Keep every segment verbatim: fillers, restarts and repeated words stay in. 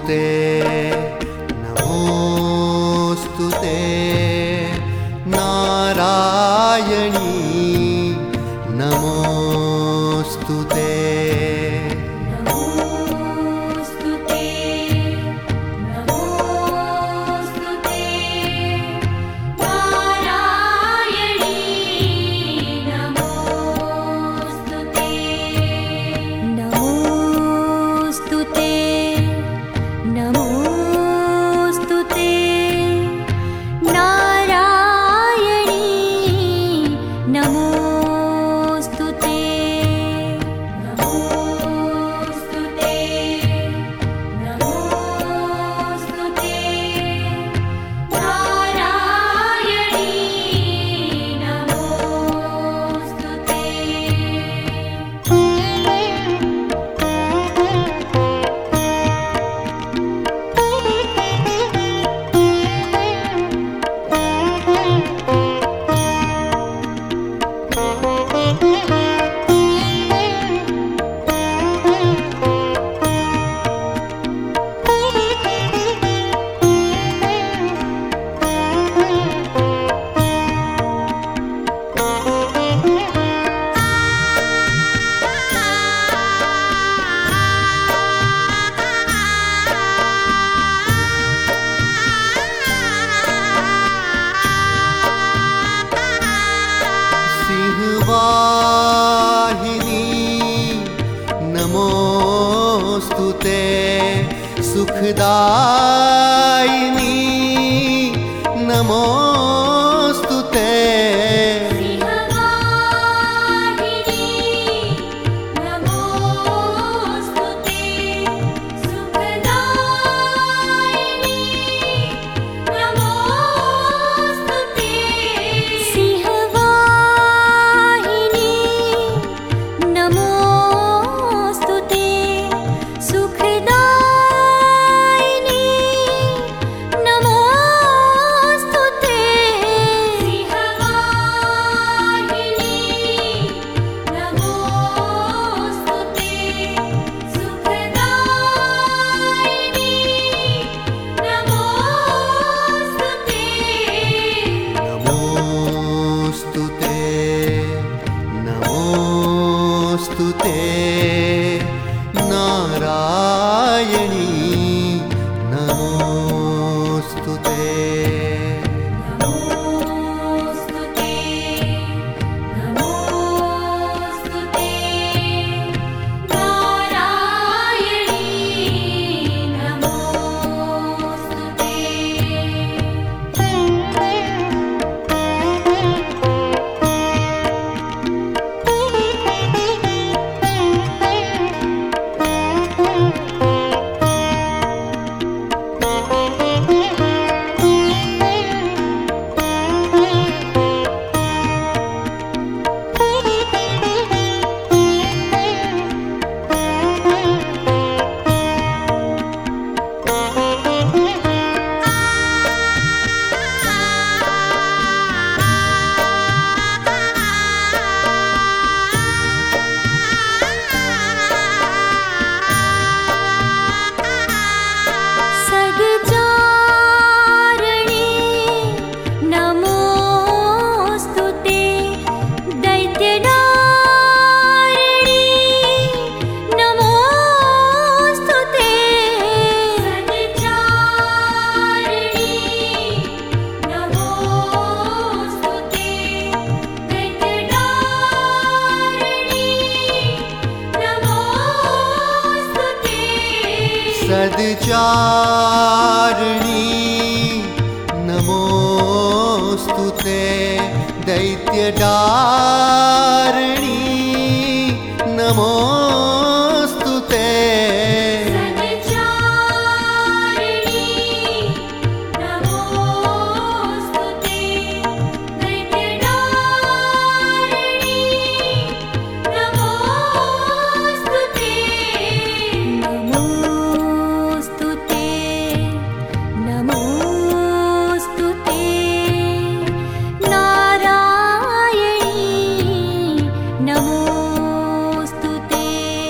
ते नमोऽस्तु ते नारायणी नमोऽस्तु ते नमोऽस्तु ते नमोऽस्तु ते नारायणी नमोऽस्तु ते नमोऽस्तु ते नमोऽस्तु ते नारायणी नमोऽस्तु ते नमोऽस्तु ते नमोऽस्तु ते नारायणी नमोऽस्तु ते सिंहवाहिनी नमोऽस्तु ते सुखदायिनी नमोऽस्तु ते सिंहवाहिनी नमोऽस्तु ते सुखदायिनी नमोऽस्तु ते सिंहवाहिनी नमोऽस्तु ते सुखदायिनी नमोऽस्तु ते सिंहवाहिनी नमोऽस्तु ते सुखदायिनी नमोऽस्तु ते नमोऽस्तु ते नमोऽस्तु ते नारायणी नमोऽस्तु ते नमोऽस्तु ते नमोऽस्तु ते नारायणी नमोऽस्तु ते सद्चारिणी नमोऽस्तु ते दैत्यदारिणी नमोऽस्तु ते सद्चारिणी नमोऽस्तु ते दैत्यदारिणी नमोऽस्तु ते सद्चारिणी नमोऽस्तु ते दैत्यदारिणी नमोऽस्तु ते सद्चारिणी नमोऽस्तु ते दैत्यदारिणी नमोऽस्तु ते नमोऽस्तु ते नमोऽस्तु ते नारायणी नमोऽस्तु ते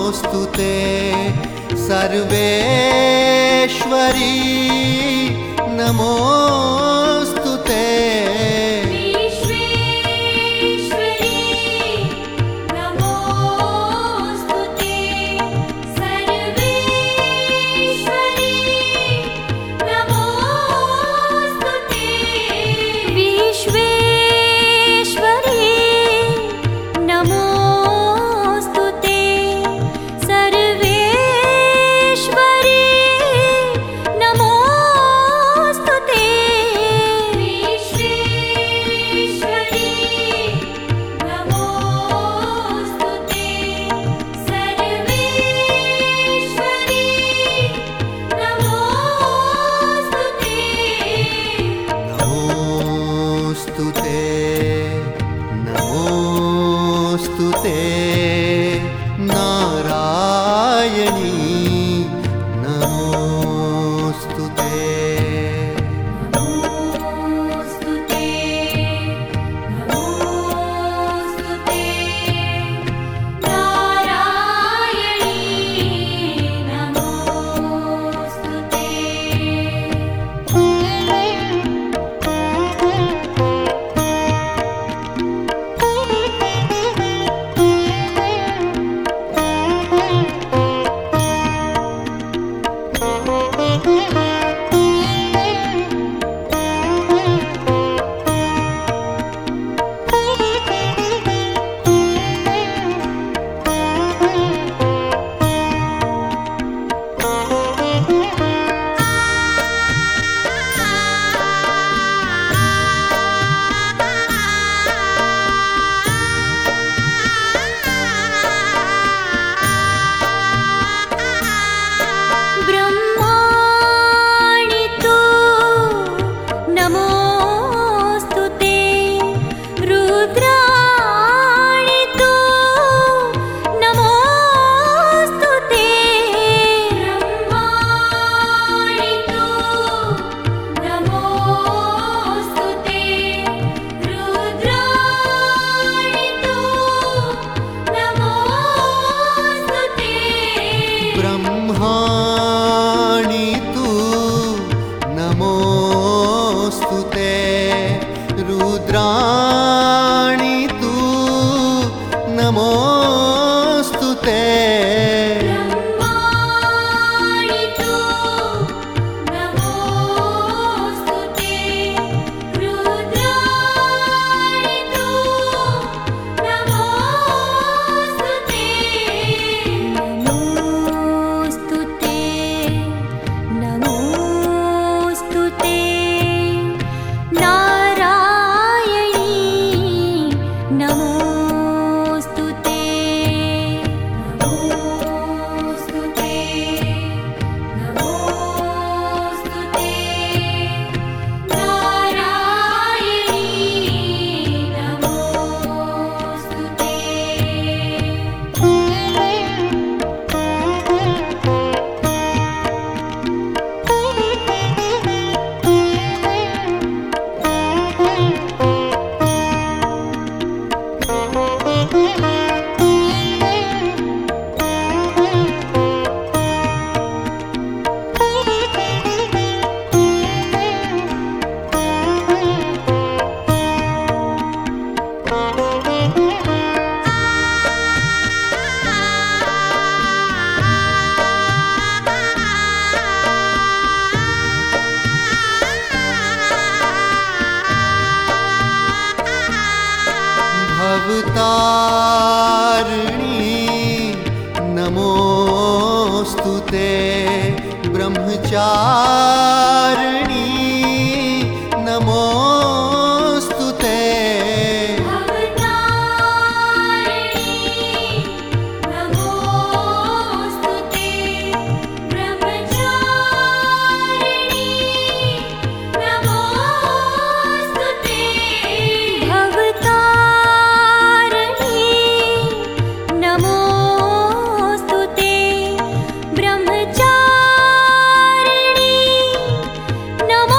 नमोऽस्तु ते सर्वेश्वरी नमोऽस्तु ते विश्वेश्वरी नमोऽस्तु ते सर्वेश्वरी नमोऽस्तु ते विश्वेश्वरी नमोऽस्तु ते सर्वेश्वरी नमोऽस्तु ते विश्वेश्वरी नमोऽस्तु ते सर्वेश्वरी नमोऽस्तु ते नमोऽस्तु ते नमोऽस्तु ते नारायणी नमोऽस्तु ते नमोऽस्तु ते नमोऽस्तु ते नारायणी नमोऽस्तु ते ब्रह्माणि तु नमोऽस्तु ते रुद्राणि तु नमोऽस्तु ते ब्रह्माणि तु नमोऽस्तु ते रुद्राणि तु नमोऽस्तु ते ब्रह्माणि तु नमोऽस्तु ते रुद्राणि तु नमोऽस्तु ते ब्रह्माणि तु नमोऽस्तु ते रुद्राणि तु नमोऽस्तु ते नमोऽस्तु ते नमोऽस्तु ते नारायणी नमोऽस्तु ते नमोऽस्तु ते नमोऽस्तु ते नारायणी नमोऽस्तु ते भवतारिणी नमोऽस्तु ते ब्रह्मचारिणी नमोऽस्तु ते भवतारिणी नमोऽस्तु ते ब्रह्मचारिणी नमोऽस्तु ते भवतारिणी नमोऽस्तु ते ब्रह्मचारिणी नमो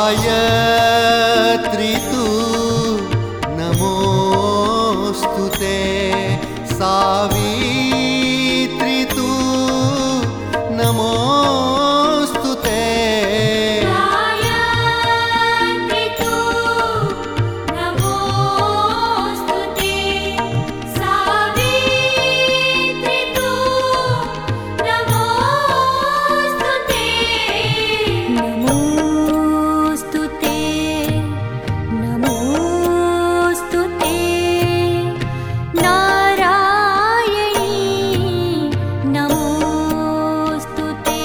गायत्री तू नमोस्तुते सावित्री तू नमोस्तुते गायत्री तू नमोस्तुते सावित्री तू नमोस्तुते नमोस्तुते नमोस्तुते नारायणी नमोस्तुते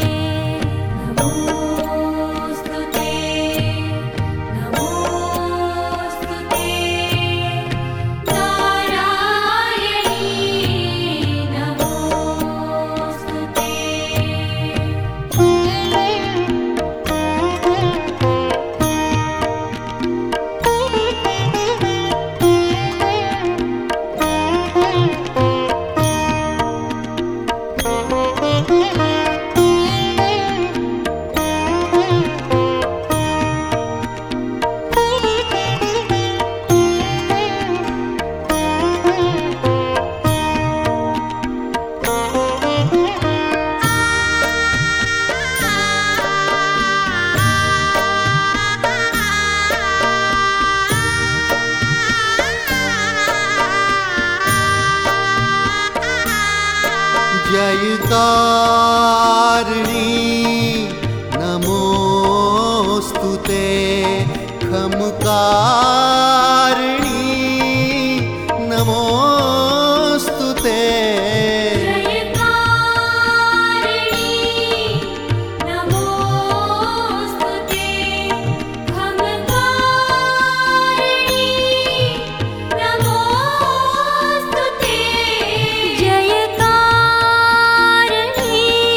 नमोस्तुते नमोस्तुते नारायणी जयकारिणी नमोस्तुते खमकारिणी नमोस्तुते जयकारिणी नमोस्तुते खमकारिणी नमोस्तुते जयकारिणी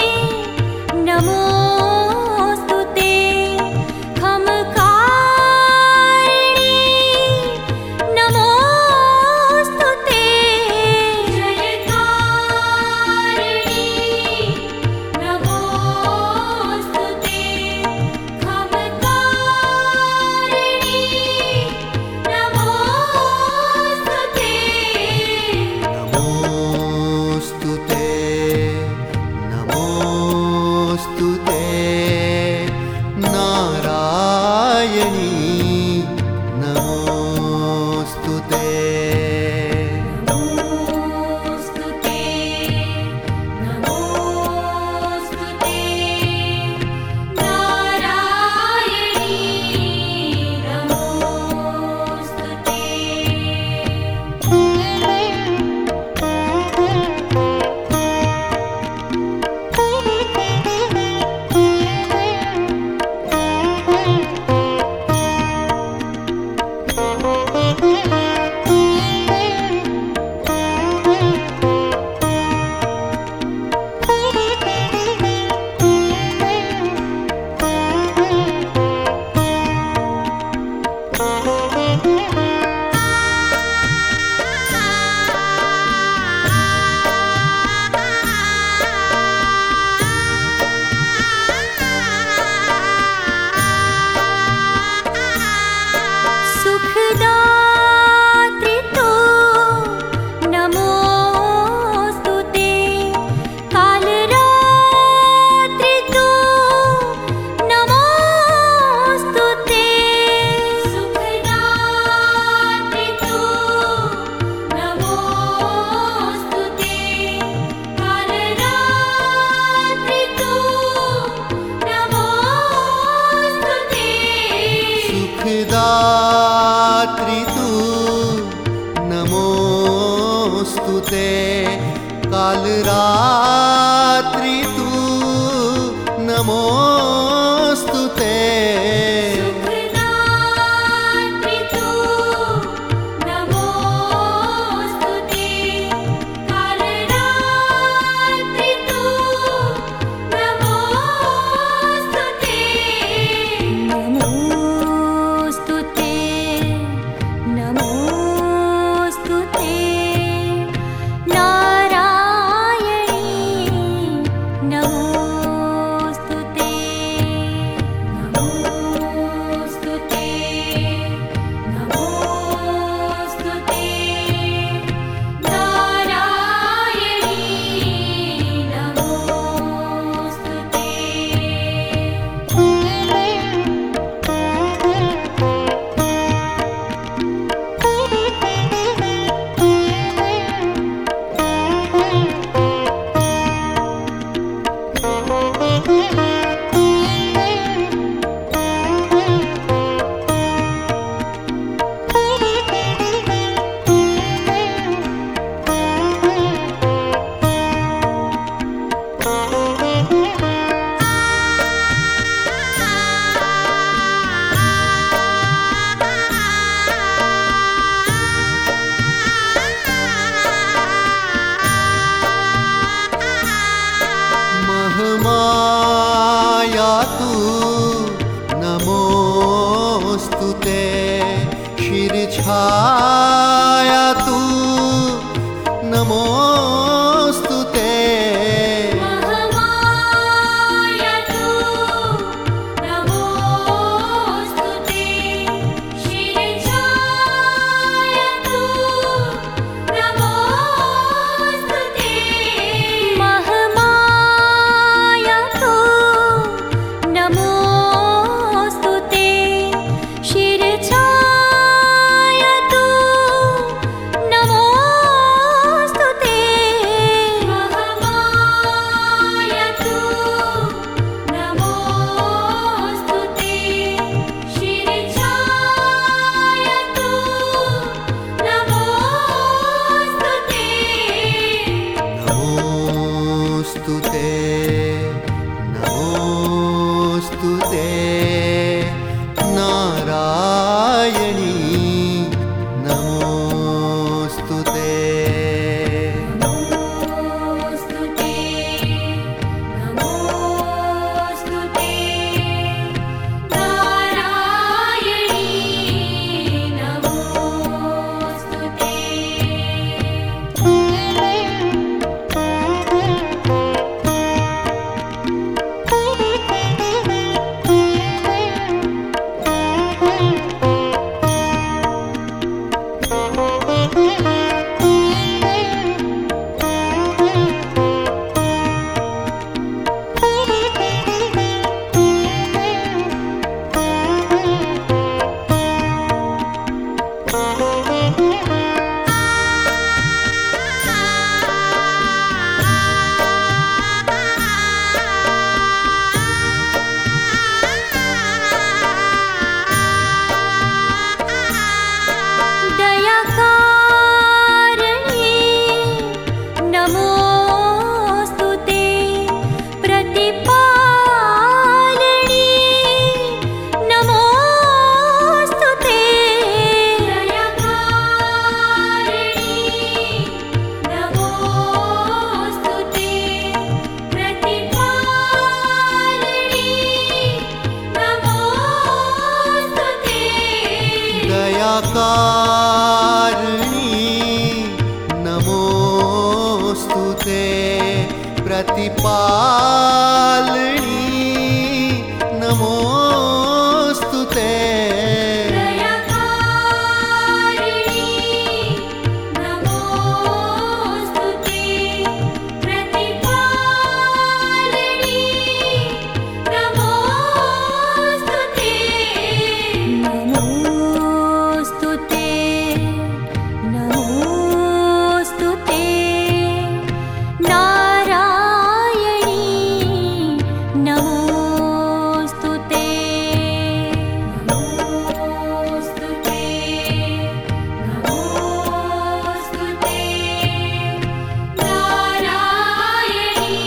नमोस्तुते खमकारिणी नमोस्तुते जयकारिणी नमोस्तुते खमकारिणी नमोस्तुते नमोस्तुते नमोस्तुते नारायणी नमोस्तुते नमोस्तुते नमोस्तुते नारायणी सुखदात्री तू नमोस्तुते कालरात्रि तू नमोस्तुते सुखदात्री तू नमोस्तुते कालरात्रि तू नमोस्तुते सुखदात्री तू नमोस्तुते कालरात्रि तू नमोस्तुते सुखदात्री तू नमोस्तुते कालरात्रि तू नमोस्तुते नमोस्तुते नमोस्तुते नारायणी नमोस्तुते महामाया तू नमोऽस्तु ते महामाया तू नमोऽस्तु ते शिरछाया तू नमोऽस्तु ते महामाया तू नमोऽस्तु ते शिरछाया तू नमोऽस्तु ते महामाया तू नमोऽस्तु ते शिरछाया तू नमोऽस्तु ते नमोऽस्तु ते नमोऽस्तु ते नारायणी नमोऽस्तु ते नमोऽस्तु ते नमोऽस्तु ते नारायणी नमोऽस्तु ते दयाकारिणी नमोऽस्तु ते प्रतिपालिनी नमोऽस्तु ते दयाकारिणी नमोऽस्तु ते प्रतिपालिनी नमोऽस्तु ते दयाकारिणी नमोऽस्तु ते प्रतिपालिनी नमोऽस्तु ते दयाकारिणी नमोऽस्तु ते प्रतिपालिनी नमोऽस्तु ते नमोऽस्तु ते नमोऽस्तु ते नारायणी नमोऽस्तु ते नमोऽस्तु ते नमोऽस्तु ते नारायणी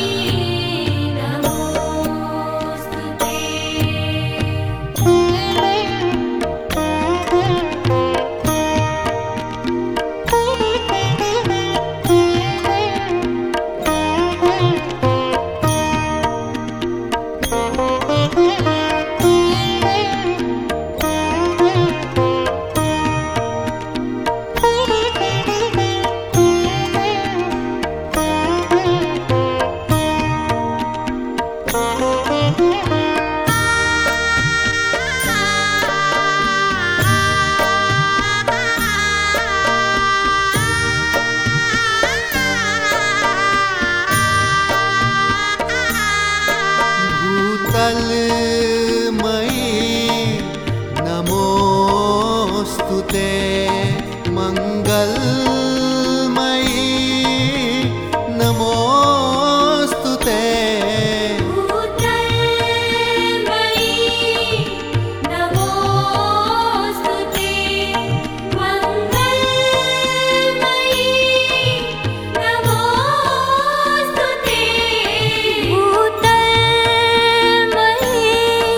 नमोऽस्तु ते भूतलमयी नमोऽस्तु ते मंगलमयी नमोऽस्तु ते भूतलमयी नमोऽस्तु ते मंगलमयी नमोऽस्तु ते भूतलमयी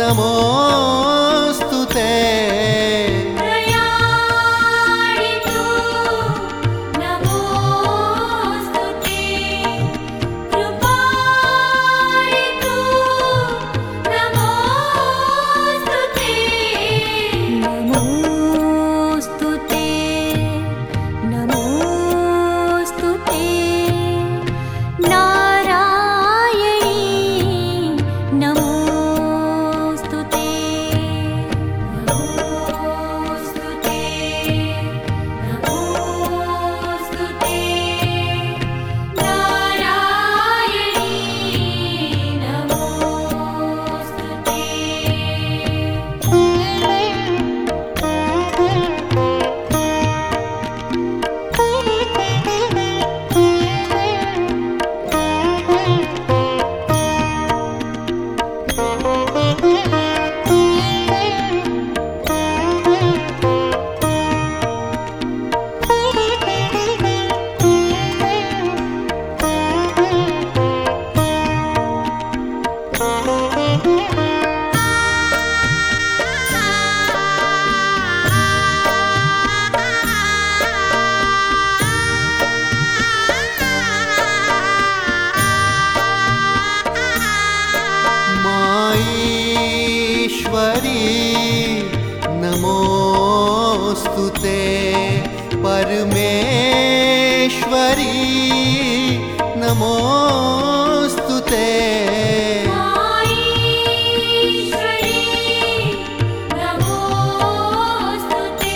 नमोऽस्तु ते प्रयाणितु नमोऽस्तु ते कृपाणितु नमोऽस्तु ते नमोऽस्तु ते नमोऽस्तु ते नारायणी नमोऽस्तु ते नमोऽस्तु ते नमोऽस्तु ते नारायणी नमोऽस्तु ते ईश्वरी नमोऽस्तु ते परमेश्वरी नमोऽस्तु ते ईश्वरी नमोऽस्तु ते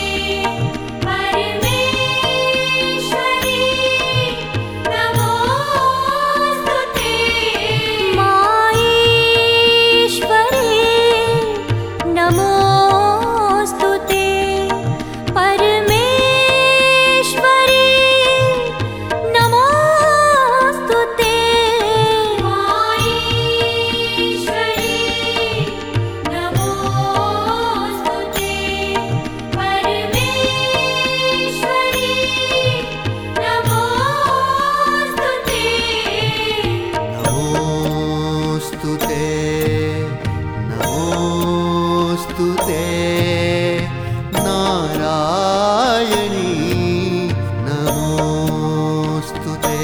परमेश्वरी नमोऽस्तु ते ईश्वरी नमोऽस्तु ते परमेश्वरी नमोऽस्तु ते ईश्वरी नमोऽस्तु ते परमेश्वरी नमोऽस्तु ते नमोऽस्तु ते नमोऽस्तु ते नारायणी नमोऽस्तु ते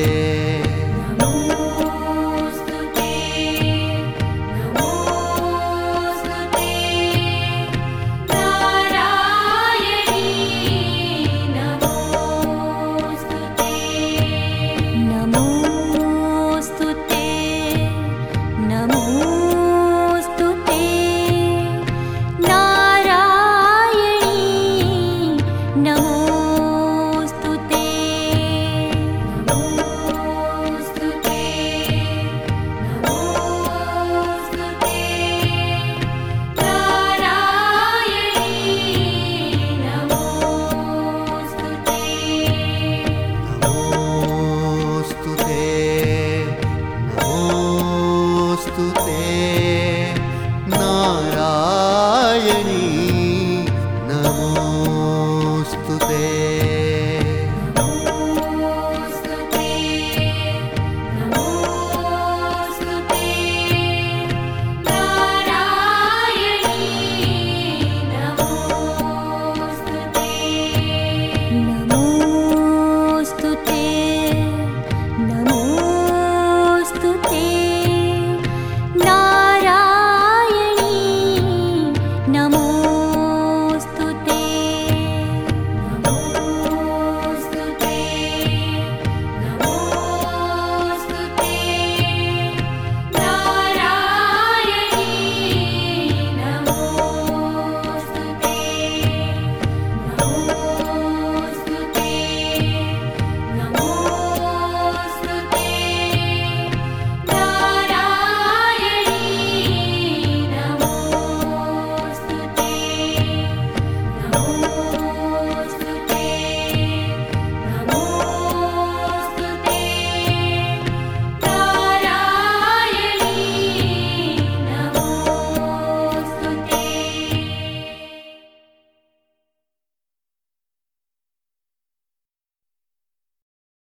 नमोऽस्तु ते नमोऽस्तु ते नारायणी नमोऽस्तु ते नमोऽस्तु ते नमोऽस्तु ते नारायणी नमोऽस्तु ते नमोऽस्तु ते नमोऽस्तु ते नारायणी नमोऽस्तु ते नमोऽस्तु ते नमोऽस्तु ते नारायणी